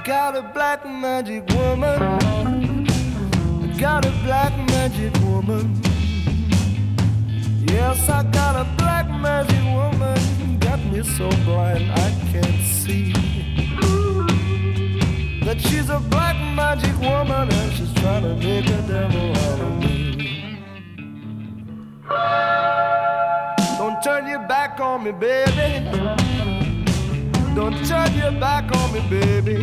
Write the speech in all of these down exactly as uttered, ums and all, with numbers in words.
got a black magic woman. I got a black magic woman. Yes, I got a black magic woman. Got me so blind I can't see that she's a black magic woman and she's trying to make a devil out of me. Don't turn your back on me, baby. Don't turn your back on me, baby.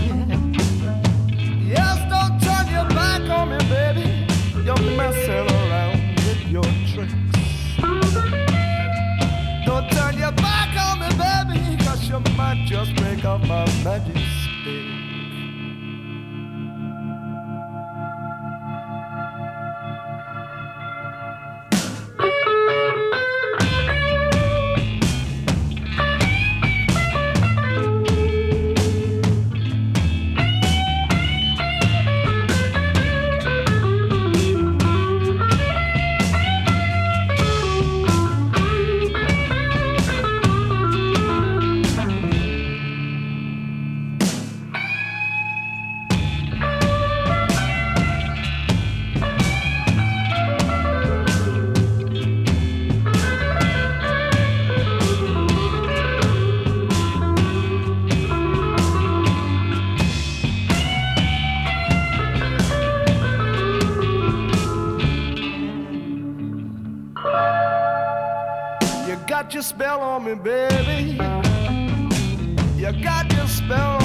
Yes, don't turn your back on me, baby. You're messing around with your tricks. Don't turn your back on me, baby, cause you might just break up my magic stick. You got your spell on me, baby. You got your spell